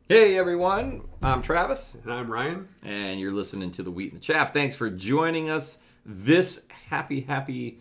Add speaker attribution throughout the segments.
Speaker 1: Hey everyone, I'm Travis.
Speaker 2: And I'm Ryan.
Speaker 1: And you're listening to The Wheat and the Chaff. Thanks for joining us this happy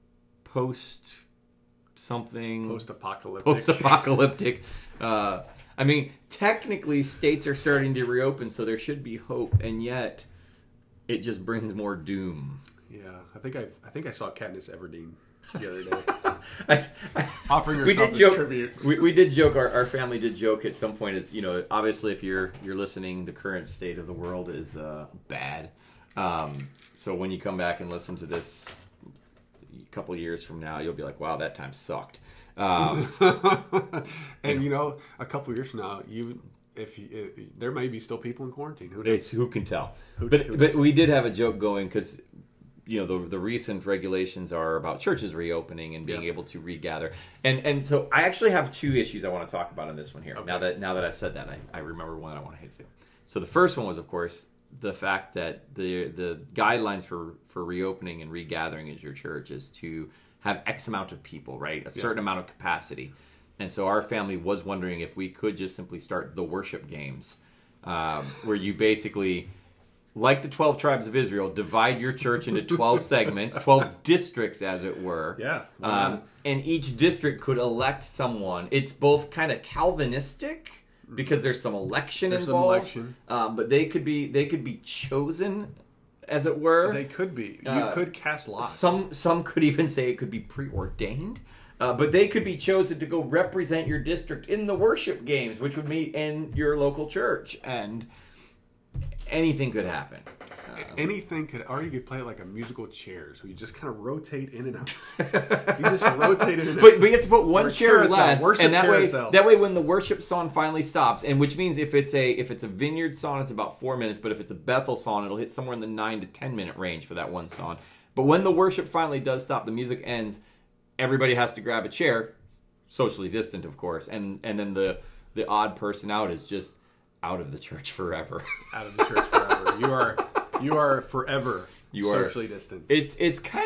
Speaker 1: post-apocalyptic. Technically states are starting to reopen, so there should be hope, and yet it just brings more doom.
Speaker 2: Yeah, I think I saw Katniss Everdeen the other day.
Speaker 1: Offering herself as tribute. We did joke, our family did joke at some point, is, obviously if you're listening, the current state of the world is bad. So when you come back and listen to this a couple of years from now, you'll be like, wow, that time sucked.
Speaker 2: And a couple of years from now, there may be still people in quarantine.
Speaker 1: Who can tell? But we did have a joke going because the recent regulations are about churches reopening and being able to regather. And so I actually have two issues I want to talk about in this one here. Okay. Now that I've said that, I remember one I want to hit to. So the first one was, of course, the fact that the guidelines for reopening and regathering at your church is to have X amount of people, right? A certain amount of capacity. And so our family was wondering if we could just simply start the worship games, where you basically, like the 12 tribes of Israel, divide your church into 12 segments, 12 districts, as it were.
Speaker 2: Yeah.
Speaker 1: And each district could elect someone. It's both kind of Calvinistic because there's some election involved. But they could be chosen, as it were.
Speaker 2: They could be. You could cast lots.
Speaker 1: Some could even say it could be preordained. But they could be chosen to go represent your district in the worship games, which would meet in your local church. And anything could happen.
Speaker 2: Anything could, or you could play it like a musical chair, so you just kind of rotate in and out. You just rotate in and out.
Speaker 1: But you have to put one chair less, and that way when the worship song finally stops, and which means if it's a Vineyard song, it's about 4 minutes, but if it's a Bethel song, it'll hit somewhere in the 9 to 10 minute range for that one song. But when the worship finally does stop, the music ends, everybody has to grab a chair, socially distant, of course, and then the odd person out is just out of the church forever. Out of the church forever.
Speaker 2: You are forever socially distant.
Speaker 1: It's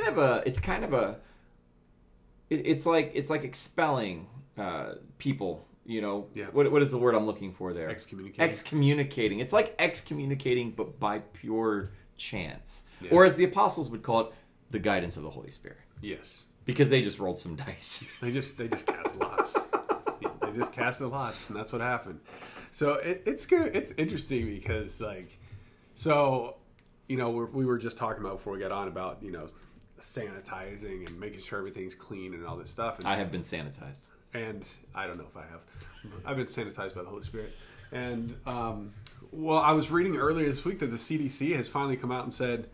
Speaker 1: like expelling people. What is the word I'm looking for there? Excommunicating. It's like excommunicating, but by pure chance, or as the apostles would call it, the guidance of the Holy Spirit.
Speaker 2: Yes,
Speaker 1: because they just rolled some dice.
Speaker 2: They just cast lots. They just cast the lots, and that's what happened. So it's good. It's interesting because we were just talking about before we got on about sanitizing and making sure everything's clean and all this stuff. And
Speaker 1: I have been sanitized,
Speaker 2: and I don't know if I have. I've been sanitized by the Holy Spirit. And I was reading earlier this week that the CDC has finally come out and said,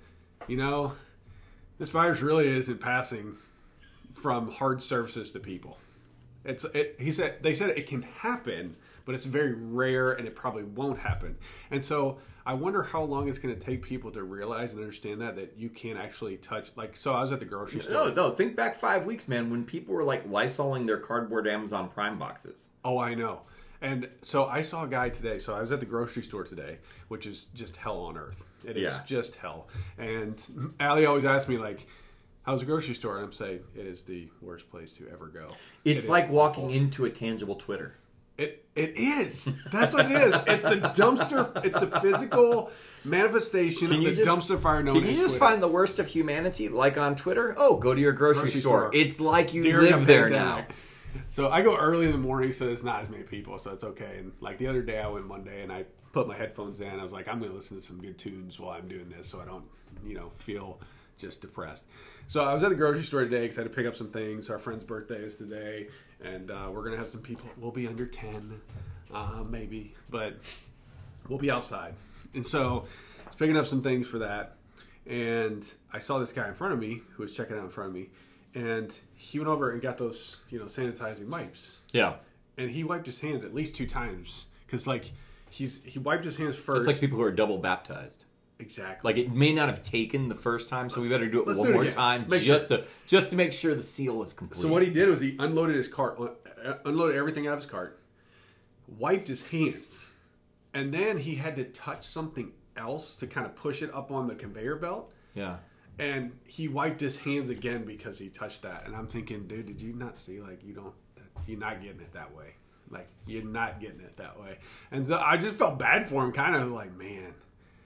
Speaker 2: this virus really isn't passing from hard surfaces to people. They said it can happen, but it's very rare and it probably won't happen. And so I wonder how long it's going to take people to realize and understand that you can't actually touch. So I was at the grocery store.
Speaker 1: No, think back 5 weeks, man, when people were like Lysoling their cardboard Amazon Prime boxes.
Speaker 2: Oh, I know. And so I saw a guy today. So I was at the grocery store today, which is just hell on earth. It is just hell. And Allie always asks me, how's the grocery store? And I'm saying, it is the worst place to ever go.
Speaker 1: It's like walking into a tangible Twitter.
Speaker 2: It is. That's what it is. It's the dumpster. It's the physical manifestation of the dumpster fire known as Twitter.
Speaker 1: Can you just find the worst of humanity, like on Twitter? Oh, go to your grocery store. It's like you live there now.
Speaker 2: So I go early in the morning, so there's not as many people, so it's okay. And the other day, I went Monday, and I put my headphones in. I was like, I'm going to listen to some good tunes while I'm doing this, so I don't, feel just depressed. So I was at the grocery store today because I had to pick up some things. Our friend's birthday is today, and we're going to have some people. We'll be under 10, maybe, but we'll be outside. And so I was picking up some things for that, and I saw this guy in front of me who was checking out in front of me, and he went over and got those, sanitizing wipes.
Speaker 1: Yeah.
Speaker 2: And he wiped his hands at least 2 times because, he wiped his hands first.
Speaker 1: It's like people who are double baptized.
Speaker 2: Exactly.
Speaker 1: It may not have taken the first time, so we better do it one more time just to make sure the seal is complete.
Speaker 2: So what he did was he unloaded his cart, unloaded everything out of his cart, wiped his hands, and then he had to touch something else to kind of push it up on the conveyor belt.
Speaker 1: Yeah.
Speaker 2: And he wiped his hands again because he touched that. And I'm thinking, dude, did you not see? You're not getting it that way. Like, you're not getting it that way. And so I just felt bad for him, kind of. I was like, man,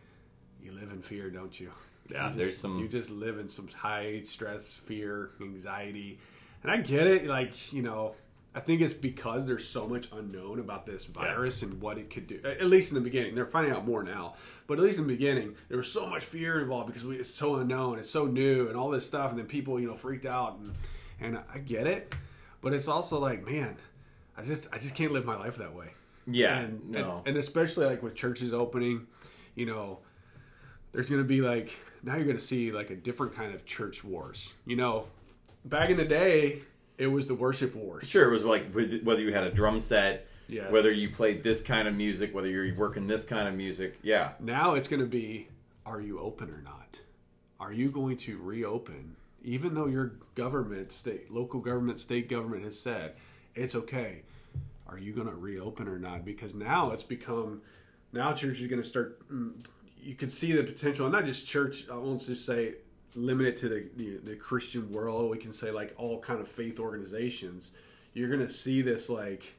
Speaker 2: you live in fear, don't you?
Speaker 1: Yeah,
Speaker 2: you just live in some high stress, fear, anxiety. And I get it. Like, you know, I think it's because there's so much unknown about this virus and what it could do. At least in the beginning. They're finding out more now. But at least in the beginning, there was so much fear involved because it's so unknown. It's so new and all this stuff. And then people, you know, freaked out. And I get it. But it's also like, man, I just can't live my life that way.
Speaker 1: Yeah.
Speaker 2: And especially like with churches opening, you know, there's going to be like, now you're going to see like a different kind of church wars. You know, back in the day, it was the worship wars.
Speaker 1: Sure, it was like whether you had a drum set,
Speaker 2: yes,
Speaker 1: whether you played this kind of music, whether you're working this kind of music. Yeah.
Speaker 2: Now it's going to be, are you open or not? Are you going to reopen, even though your government, local government, state government has said it's okay? Are you going to reopen or not? Because now it's become, now church is going to start. You can see the potential, and not just church. I won't just say limit it to the Christian world. We can say like all kind of faith organizations. You're going to see this like,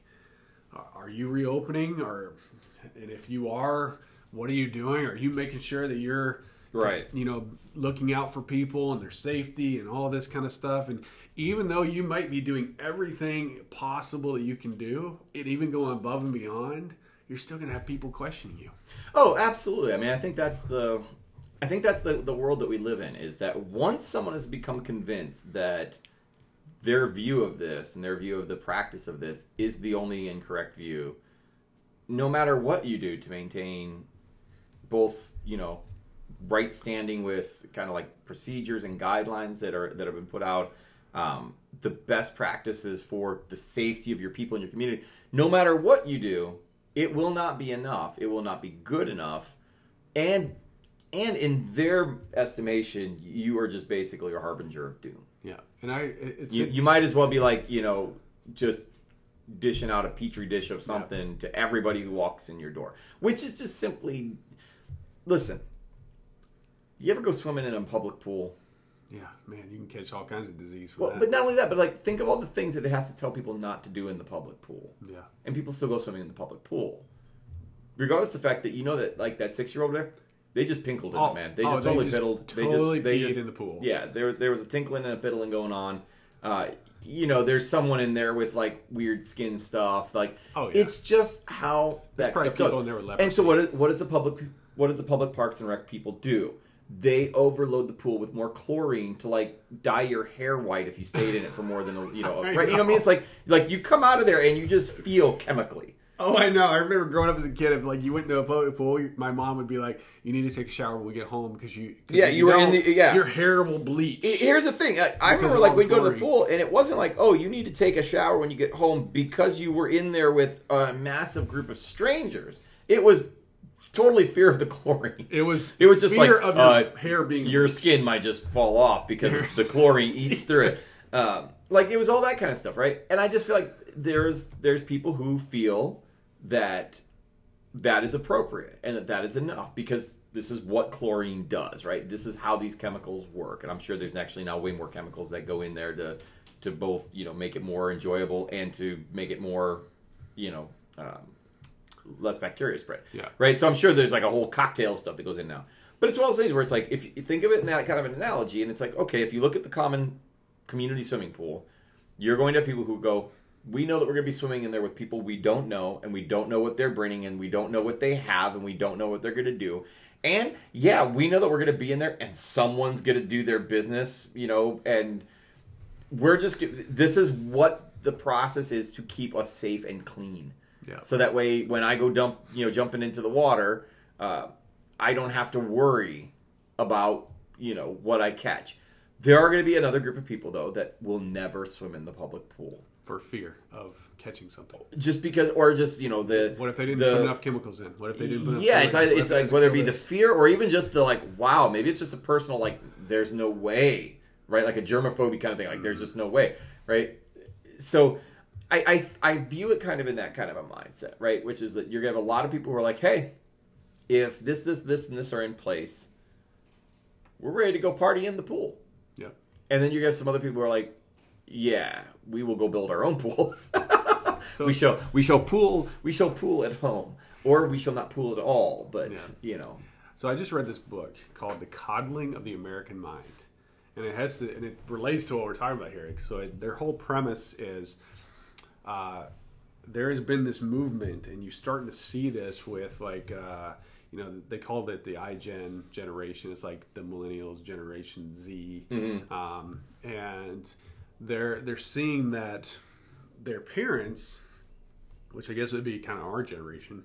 Speaker 2: are you reopening? And if you are, what are you doing? Are you making sure that you're
Speaker 1: right?
Speaker 2: You know, looking out for people and their safety and all this kind of stuff. And even though you might be doing everything possible that you can do, and even going above and beyond, you're still going to have people questioning you.
Speaker 1: Oh, absolutely. I mean, I think that's the world that we live in, is that once someone has become convinced that their view of this and their view of the practice of this is the only incorrect view, no matter what you do to maintain both, you know, right standing with kind of like procedures and guidelines that have been put out, the best practices for the safety of your people and your community, no matter what you do, it will not be enough. It will not be good enough. And in their estimation, you are just basically a harbinger of doom.
Speaker 2: Yeah. And
Speaker 1: you might as well be like, you know, just dishing out a petri dish of something to everybody who walks in your door, which is just simply, listen, you ever go swimming in a public pool?
Speaker 2: Yeah, man, you can catch all kinds of disease from
Speaker 1: well,
Speaker 2: that.
Speaker 1: But not only that, but like think of all the things that it has to tell people not to do in the public pool.
Speaker 2: Yeah.
Speaker 1: And people still go swimming in the public pool. Regardless of the fact that, you know, that like that 6-year-old there, they just pinkled in it, man. They just totally piddled.
Speaker 2: They just in the pool.
Speaker 1: Yeah, there was a tinkling and a piddling going on. You know, there's someone in there with like weird skin stuff. Like, it's just how that stuff goes. And so what does the public parks and rec people do? They overload the pool with more chlorine to like dye your hair white if you stayed in it for more than right. You know what I mean? It's like you come out of there and you just feel chemically.
Speaker 2: Oh, I know. I remember growing up as a kid. If like you went into a public pool, my mom would be like, "You need to take a shower when we get home because you were in your hair will bleach."
Speaker 1: Here's the thing. I remember like we'd go to the pool and it wasn't like, "Oh, you need to take a shower when you get home because you were in there with a massive group of strangers." It was totally fear of the chlorine.
Speaker 2: It was
Speaker 1: just
Speaker 2: fear
Speaker 1: like
Speaker 2: of your hair being
Speaker 1: your
Speaker 2: bleached.
Speaker 1: Skin might just fall off because the chlorine eats through it. Like it was all that kind of stuff, right? And I just feel like there's people who feel that is appropriate and that is enough because this is what chlorine does, right? This is how these chemicals work, and I'm sure there's actually now way more chemicals that go in there to both, you know, make it more enjoyable and to make it more, you know, less bacteria spread.
Speaker 2: Yeah.
Speaker 1: Right? So I'm sure there's like a whole cocktail of stuff that goes in now. But it's one of those things where it's like, if you think of it in that kind of an analogy, and it's like, okay, if you look at the common community swimming pool, you're going to have people who go, we know that we're going to be swimming in there with people we don't know, and we don't know what they're bringing, and we don't know what they have, and we don't know what they're going to do. And, yeah, we know that we're going to be in there, and someone's going to do their business, you know, and we're just, this is what the process is to keep us safe and clean.
Speaker 2: Yeah.
Speaker 1: So that way, when I go jumping into the water, I don't have to worry about, you know, what I catch. There are going to be another group of people, though, that will never swim in the public pool.
Speaker 2: For fear of catching something.
Speaker 1: Just because, or just, you know,
Speaker 2: what if they didn't put enough chemicals in? What if they didn't put enough
Speaker 1: it's like whether it be the fear or even just the like, wow, maybe it's just a personal, like, there's no way, right? Like a germophobia kind of thing. Like, there's just no way, right? So I view it kind of in that kind of a mindset, right? Which is that you're going to have a lot of people who are like, hey, if this, and this are in place, we're ready to go party in the pool.
Speaker 2: Yeah.
Speaker 1: And then you have some other people who are like, yeah, we will go build our own pool. we shall pool at home, or we shall not pool at all. But
Speaker 2: So I just read this book called The Coddling of the American Mind, and it relates to what we're talking about here. So their whole premise is there has been this movement, and you're starting to see this with they called it the iGen generation. It's like the millennials, Generation Z, and they're seeing that their parents, which I guess would be kind of our generation,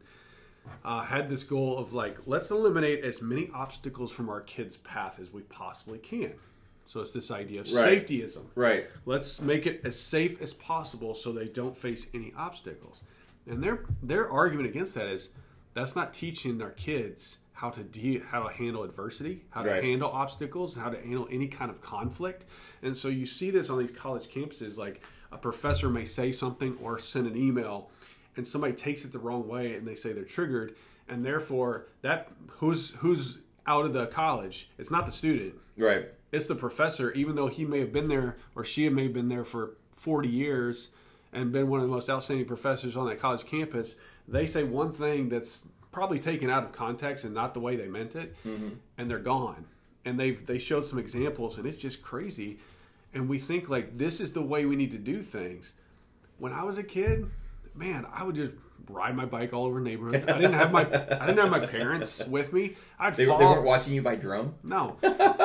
Speaker 2: had this goal of let's eliminate as many obstacles from our kids' path as we possibly can. So it's this idea of safetyism.
Speaker 1: Right.
Speaker 2: Let's make it as safe as possible so they don't face any obstacles. And their argument against that is that's not teaching our kids how to handle adversity, how to handle obstacles, how to handle any kind of conflict. And so you see this on these college campuses, like a professor may say something or send an email, and somebody takes it the wrong way, and they say they're triggered, and therefore that who's out of the college? It's not the student,
Speaker 1: right?
Speaker 2: It's the professor, even though he may have been there or she may have been there for 40 years and been one of the most outstanding professors on that college campus. They say one thing that's probably taken out of context and not the way they meant it, and they're gone. And they showed some examples, and it's just crazy. And we think this is the way we need to do things. When I was a kid, man, I would just ride my bike all over the neighborhood. I didn't have my parents with me.
Speaker 1: They weren't watching you by drone?
Speaker 2: No.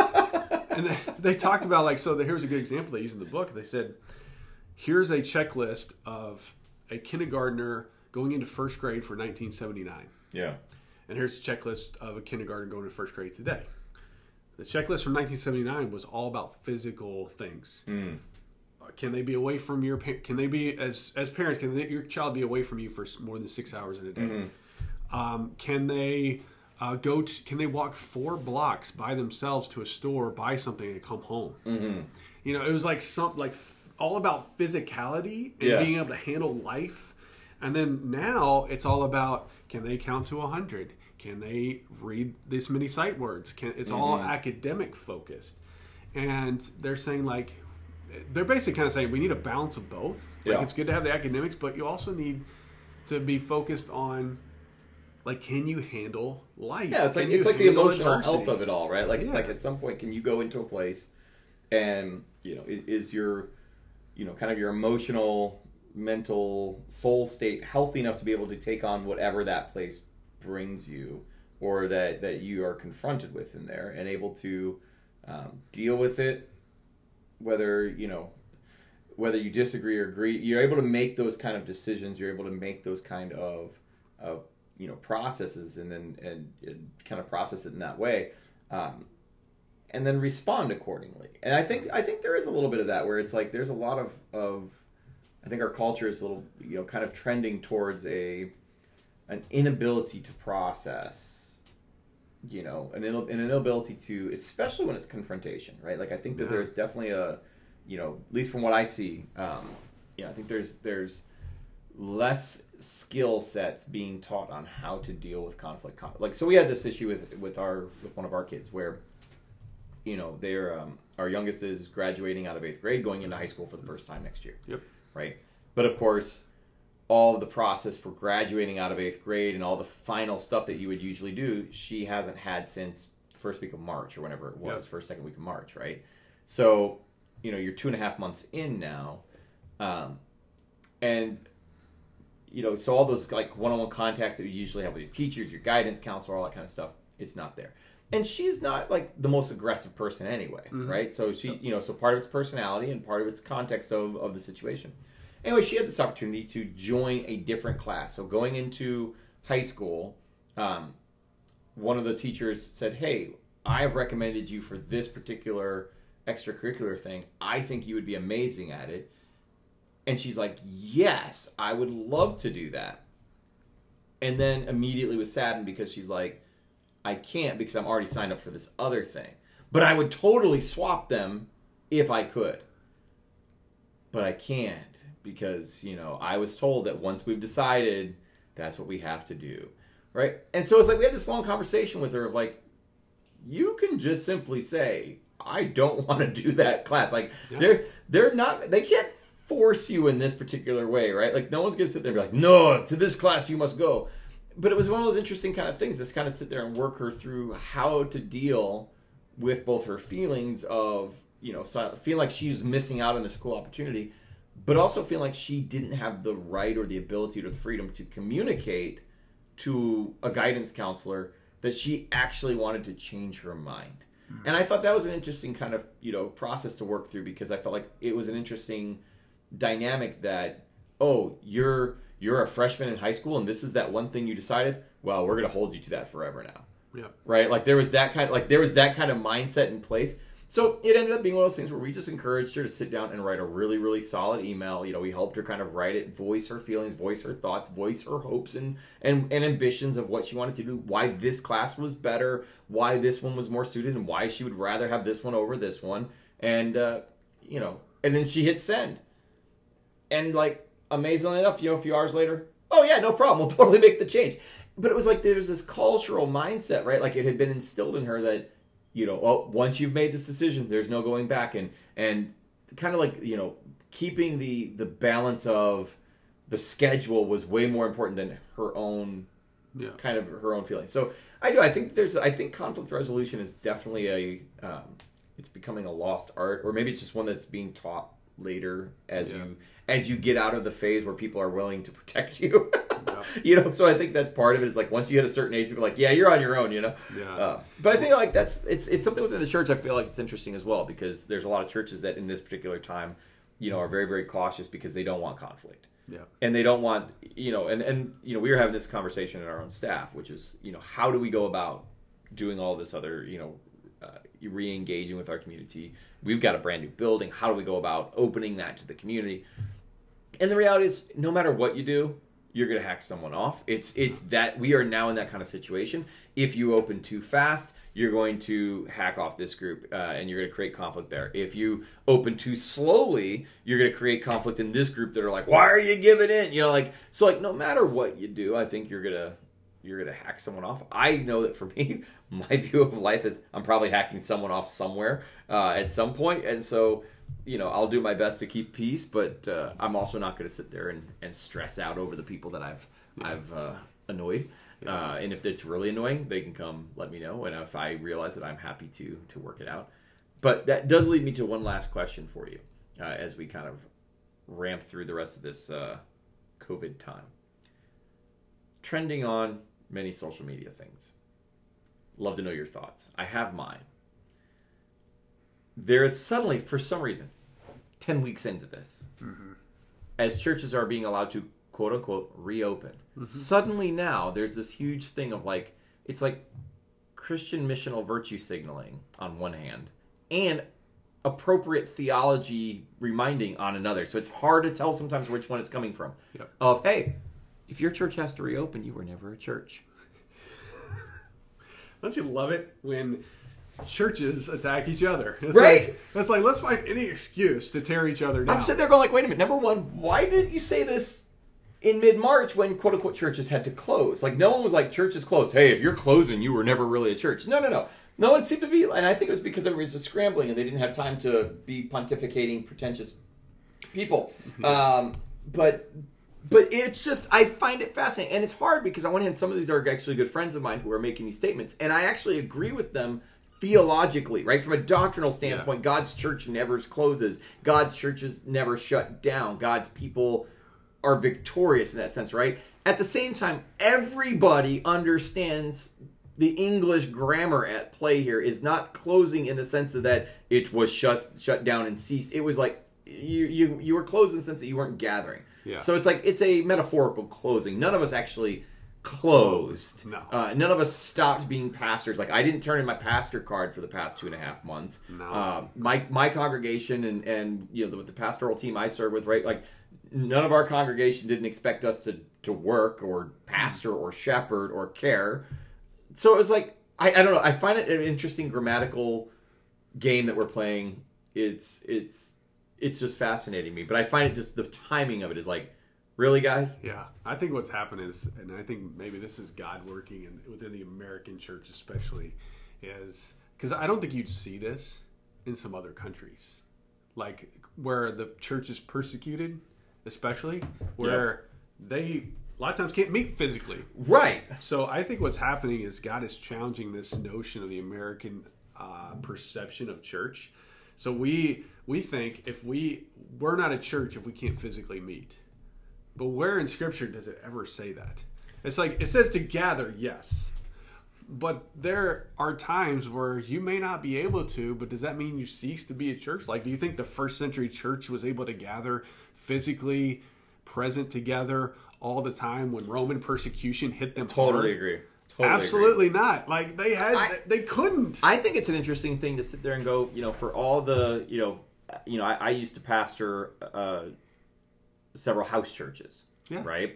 Speaker 2: And they talked about here's a good example they used in the book. They said, here's a checklist of a kindergartner going into first grade for 1979.
Speaker 1: Yeah.
Speaker 2: And here's a checklist of a kindergartner going to first grade today. The checklist from 1979 was all about physical things. Can they be away from your? Can they be as parents? Can your child be away from you for more than 6 hours in a day? Can they can they walk 4 blocks by themselves to a store, buy something, and come home? It was all about physicality and being able to handle life. And then now it's all about, can they count to 100? Can they read this many sight words? It's all academic focused. And they're saying they're basically kind of saying we need a balance of both. It's good to have the academics, but you also need to be focused on can you handle life?
Speaker 1: Yeah, it's like the emotional health of it all, right? It's at some point, can you go into a place and is your kind of your emotional, mental, soul state healthy enough to be able to take on whatever that place brings you, or that you are confronted with in there, and able to deal with it, whether you disagree or agree. You're able to make those kind of decisions. You're able to make those kind of processes, and kind of process it in that way, and then respond accordingly. And I think there is a little bit of that, where it's there's a lot of I think our culture is a little kind of trending towards an inability to process, an inability to, especially when it's confrontation, right? I think that there's definitely at least from what I see, I think there's less skill sets being taught on how to deal with conflict. So we had this issue with one of our kids where, they're our youngest is graduating out of 8th grade, going into high school for the first time next year.
Speaker 2: Yep.
Speaker 1: Right. But of course, all of the process for graduating out of 8th grade and all the final stuff that you would usually do, she hasn't had since the first week of March or whenever it was, first, second week of March, right? So, you're 2.5 months in now. And, so all those one-on-one contacts that you usually have with your teachers, your guidance counselor, all that kind of stuff, it's not there. And she's not the most aggressive person anyway, right? So she, so part of it's personality and part of it's context of the situation. Anyway, she had this opportunity to join a different class. So going into high school, one of the teachers said, "Hey, I have recommended you for this particular extracurricular thing. I think you would be amazing at it." And she's like, "Yes, I would love to do that." And then immediately was saddened because she's like, "I can't because I'm already signed up for this other thing. But I would totally swap them if I could. But I can't because, I was told that once we've decided, that's what we have to do." Right? And so it's we had this long conversation with her of you can just simply say, "I don't want to do that class." They're not, they can't force you in this particular way, right? Like no one's gonna sit there and be like, no, to this class you must go. But it was one of those interesting kind of things, just kind of sit there and work her through how to deal with both her feelings of, feeling like she's missing out on this cool opportunity, but also feeling like she didn't have the right or the ability or the freedom to communicate to a guidance counselor that she actually wanted to change her mind. Mm-hmm. And I thought that was an interesting kind of, process to work through, because I felt like it was an interesting dynamic that, you're a freshman in high school and this is that one thing you decided, well, we're going to hold you to that forever now.
Speaker 2: Yeah.
Speaker 1: Right? Like there was that kind of mindset in place. So it ended up being one of those things where we just encouraged her to sit down and write a really, really solid email. We helped her kind of write it, voice her feelings, voice her thoughts, voice her hopes and ambitions of what she wanted to do, why this class was better, why this one was more suited, and why she would rather have this one over this one. And, and then she hit send. And like, amazingly enough, a few hours later, oh yeah, no problem, we'll totally make the change. But it was like there's this cultural mindset, right? Like it had been instilled in her that, once you've made this decision, there's no going back. And kind of like, keeping the balance of the schedule was way more important than her own kind of her own feelings. So I think conflict resolution is definitely it's becoming a lost art, or maybe it's just one that's being taught later as you get out of the phase where people are willing to protect you. So I think that's part of it. It's like once you hit a certain age, people are like, yeah, you're on your own, but I think like it's something within the church. I feel like it's interesting as well, because there's a lot of churches that in this particular time, are very, very cautious because they don't want conflict. Yeah. And they don't want, and we were having this conversation in our own staff, which is, how do we go about doing all this other, re-engaging with our community? We've got a brand new building. How do we go about opening that to the community? And the reality is, no matter what you do, you're going to hack someone off. It's that we are now in that kind of situation. If you open too fast, you're going to hack off this group, and you're going to create conflict there. If you open too slowly, you're going to create conflict in this group that are like, why are you giving in? So no matter what you do, I think you're going to hack someone off. I know that for me, my view of life is I'm probably hacking someone off somewhere at some point. And so, I'll do my best to keep peace, but I'm also not going to sit there and stress out over the people that I've annoyed. Yeah. And if it's really annoying, they can come let me know. And if I realize it, I'm happy to work it out. But that does lead me to one last question for you as we kind of ramp through the rest of this COVID time. Trending on many social media things. Love to know your thoughts. I have mine. There is suddenly, for some reason, 10 weeks into this, as churches are being allowed to, quote unquote, reopen, suddenly now there's this huge thing of it's like Christian missional virtue signaling on one hand, and appropriate theology reminding on another. So it's hard to tell sometimes which one it's coming from. Yep. Of, hey, if your church has to reopen, you were never a church.
Speaker 2: Don't you love it when churches attack each other? It's
Speaker 1: right.
Speaker 2: It's like, let's find any excuse to tear each other down.
Speaker 1: I'm sitting there going wait a minute. Number one, why didn't you say this in mid-March when quote-unquote churches had to close? No one was like, churches closed. Hey, if you're closing, you were never really a church. No. No one seemed to be, and I think it was because everybody was just scrambling and they didn't have time to be pontificating pretentious people. But it's just, I find it fascinating. And it's hard because on one hand, some of these are actually good friends of mine who are making these statements. And I actually agree with them theologically, right? From a doctrinal standpoint, God's church never closes. God's churches never shut down. God's people are victorious in that sense, right? At the same time, everybody understands the English grammar at play here is not closing in the sense of that it was shut down and ceased. It was like you were closed in the sense that you weren't gathering. Yeah. So it's a metaphorical closing. None of us actually closed. No. None of us stopped being pastors. I didn't turn in my pastor card for the past 2.5 months. No. My congregation and with the pastoral team I serve with, right? None of our congregation didn't expect us to work or pastor or shepherd or care. So it was I don't know. I find it an interesting grammatical game that we're playing. It's just fascinating me. But I find it just the timing of it is really, guys?
Speaker 2: Yeah. I think what's happened is, and I think maybe this is God working within the American church especially, is because I don't think you'd see this in some other countries. where the church is persecuted, especially where they a lot of times can't meet physically.
Speaker 1: Right.
Speaker 2: So I think what's happening is God is challenging this notion of the American perception of church. So we think if we're not a church if we can't physically meet. But where in Scripture does it ever say that? It's like, it says to gather, yes. But there are times where you may not be able to, but does that mean you cease to be a church? Like, do you think the first century church was able to gather physically present together all the time when Roman persecution hit them
Speaker 1: Totally
Speaker 2: hard?
Speaker 1: agree.
Speaker 2: Absolutely not. Like, they couldn't.
Speaker 1: I think it's an interesting thing to sit there and go, for all the, I used to pastor several house churches, right?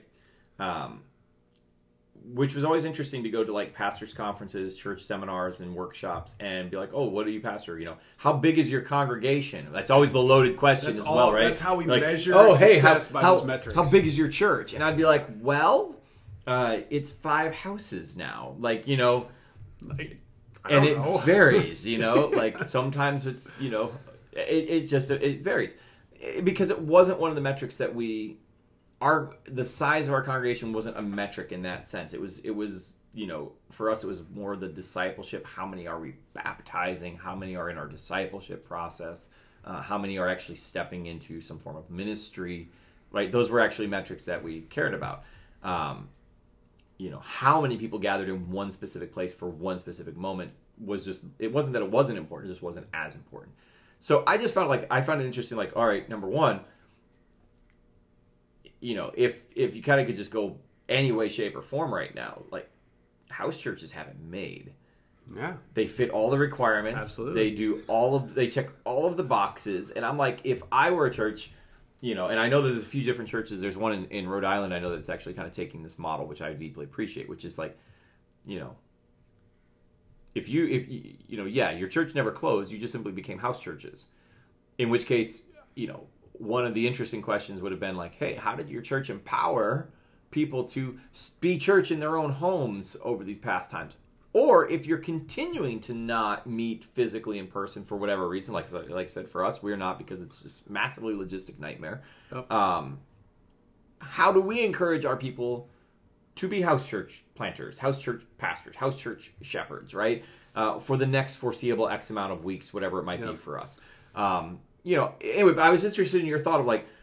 Speaker 1: Which was always interesting to go to like pastors' conferences, church seminars, and workshops, and be like, "Oh, what do you pastor? How big is your congregation?" That's always the loaded question well, right?
Speaker 2: That's how we
Speaker 1: like,
Speaker 2: measure success by those metrics.
Speaker 1: How big is your church? And I'd be like, "Well, it's 5 houses now." Like, and it varies. Like sometimes it's it varies because it wasn't one of the metrics that the size of our congregation wasn't a metric in that sense. It was for us it was more the discipleship. How many are we baptizing? How many are in our discipleship process? How many are actually stepping into some form of ministry? Right? Those were actually metrics that we cared about. How many people gathered in one specific place for one specific moment it wasn't that it wasn't important, it just wasn't as important. So I just found it interesting, like, all right, number one, if you kind of could just go any way, shape, or form right now, like house churches have it made.
Speaker 2: Yeah,
Speaker 1: they fit all the requirements.
Speaker 2: Absolutely,
Speaker 1: they check all of the boxes. And I'm like, if I were a church, and I know there's a few different churches. There's one in Rhode Island I know that's actually kind of taking this model, which I deeply appreciate. Which is like, if your church never closed, you just simply became house churches. In which case, one of the interesting questions would have been like, hey, how did your church empower people to be church in their own homes over these past times? Or if you're continuing to not meet physically in person for whatever reason, like I said, for us, we're not, because it's just massively logistic nightmare. Oh. How do we encourage our people to be house church planters, house church pastors, house church shepherds, right? For the next foreseeable X amount of weeks, whatever it might be for us. Anyway, but I was interested in your thought of like,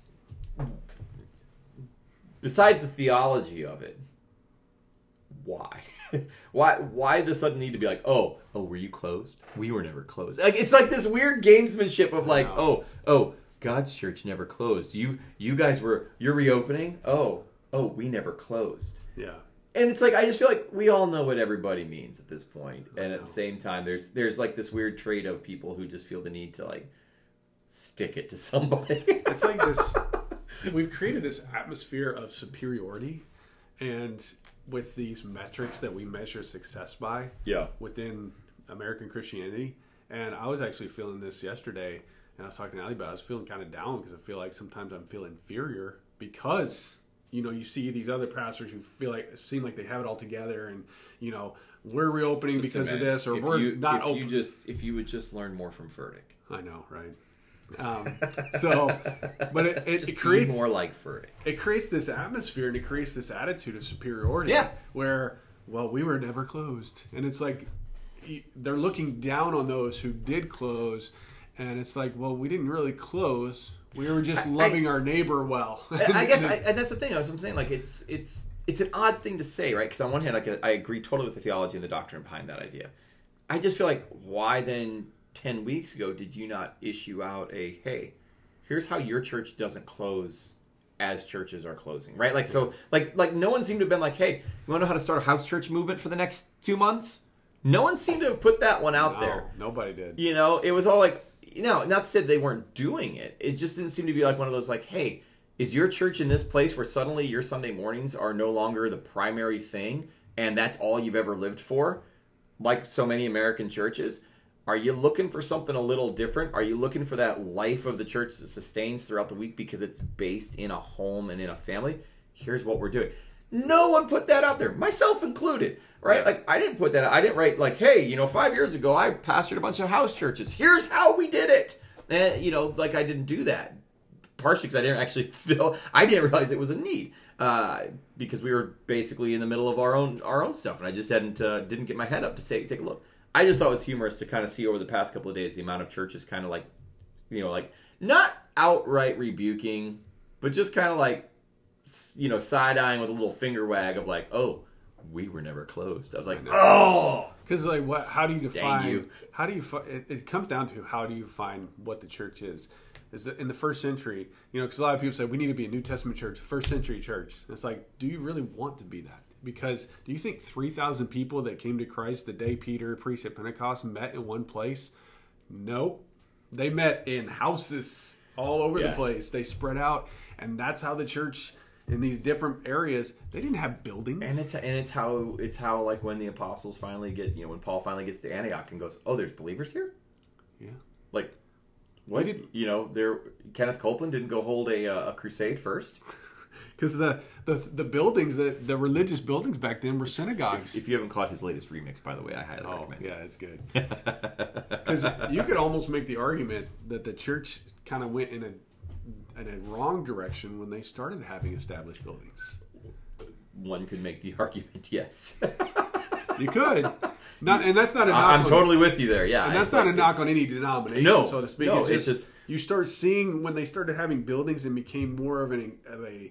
Speaker 1: besides the theology of it, why? why the sudden need to be like, oh, were you closed? We were never closed. Like, it's like this weird gamesmanship of like, oh, God's church never closed. You guys you're reopening? Oh, we never closed.
Speaker 2: Yeah.
Speaker 1: And it's like, I just feel like we all know what everybody means at this point. And at the same time, there's like this weird trait of people who just feel the need to like stick it to somebody.
Speaker 2: It's like this, we've created this atmosphere of superiority, and with these metrics that we measure success by within American Christianity. And I was actually feeling this yesterday, and I was talking to Ali about it. I was feeling kind of down because I feel like sometimes I'm feeling inferior because you see these other pastors who seem like they have it all together, and we're reopening because of this, or we're not open.
Speaker 1: If you would just learn more from Furtick.
Speaker 2: I know, right? But it creates
Speaker 1: more like Furtick.
Speaker 2: It creates this atmosphere, and it creates this attitude of superiority.
Speaker 1: Yeah.
Speaker 2: Where, we were never closed, and it's like they're looking down on those who did close, and it's like, we didn't really close. We were just loving our neighbor well.
Speaker 1: I guess and that's the thing. I'm saying, like, it's an odd thing to say, right? Because on one hand, like, I agree totally with the theology and the doctrine behind that idea. I just feel like, why then 10 weeks ago did you not issue out hey, here's how your church doesn't close as churches are closing, right? Like, so, like no one seemed to have been like, hey, you want to know how to start a house church movement for the next 2 months? No one seemed to have put that one out there.
Speaker 2: Nobody did.
Speaker 1: It was all like, not to say they weren't doing it. It just didn't seem to be like one of those like, hey, is your church in this place where suddenly your Sunday mornings are no longer the primary thing and that's all you've ever lived for? Like so many American churches. Are you looking for something a little different? Are you looking for that life of the church that sustains throughout the week because it's based in a home and in a family? Here's what we're doing. No one put that out there, myself included, right? Yeah. Like, I didn't put that. I didn't write like, hey, 5 years ago, I pastored a bunch of house churches. Here's how we did it. And, like I didn't do that. Partially because I didn't realize it was a need. Because we were basically in the middle of our own stuff. And I just didn't get my head up to take a look. I just thought it was humorous to kind of see over the past couple of days the amount of churches kind of like, not outright rebuking, but just kind of like, side-eyeing with a little finger wag of like, oh, we were never closed. I was like, oh!
Speaker 2: Because like, what? How do you define? How do you? It comes down to how do you find what the church is? Is that in the first century? Because a lot of people say we need to be a New Testament church, first century church. And it's like, do you really want to be that? Because do you think 3,000 people that came to Christ the day Peter preached at Pentecost met in one place? Nope. They met in houses all over the place. They spread out, and that's how the church in these different areas, they didn't have buildings.
Speaker 1: And it's how like when the apostles finally get, when Paul finally gets to Antioch and goes, oh, there's believers here?
Speaker 2: Yeah.
Speaker 1: Like, what? Kenneth Copeland didn't go hold a crusade first?
Speaker 2: Because the buildings, the religious buildings back then were synagogues.
Speaker 1: If you haven't caught his latest remix, by the way, I highly recommend it.
Speaker 2: Yeah, it's good. Because you could almost make the argument that the church kind of went in a wrong direction when they started having established buildings.
Speaker 1: One could make the argument, yes.
Speaker 2: You could. And that's not a knock
Speaker 1: I'm totally with you there, yeah.
Speaker 2: And that's not a knock on any denomination, so to speak.
Speaker 1: No,
Speaker 2: it's just you start seeing when they started having buildings and became more of an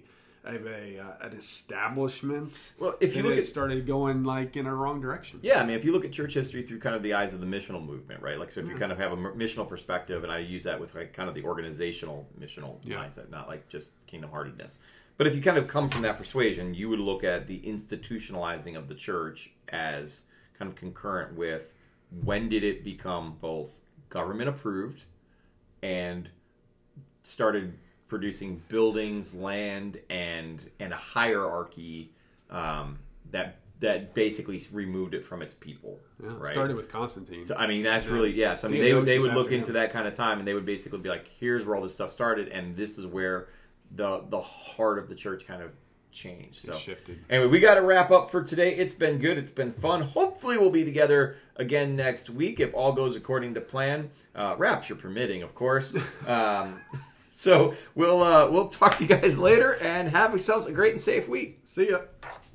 Speaker 2: establishment.
Speaker 1: Well, if you look
Speaker 2: it started going like in a wrong direction.
Speaker 1: Yeah, I mean, if you look at church history through kind of the eyes of the missional movement, right? Like, so if you kind of have a missional perspective, and I use that with like kind of the organizational missional mindset, not like just kingdom-heartedness. But if you kind of come from that persuasion, you would look at the institutionalizing of the church as kind of concurrent with when did it become both government approved and started producing buildings, land, and a hierarchy that basically removed it from its people.
Speaker 2: Yeah,
Speaker 1: right?
Speaker 2: Started with Constantine.
Speaker 1: So I mean, that's really So I mean, they would look into that kind of time, and they would basically be like, "Here's where all this stuff started, and this is where the heart of the church kind of changed." So
Speaker 2: shifted.
Speaker 1: Anyway, we got to wrap up for today. It's been good. It's been fun. Hopefully, we'll be together again next week if all goes according to plan. Rapture permitting, of course. So we'll talk to you guys later, and have yourselves a great and safe week.
Speaker 2: See ya.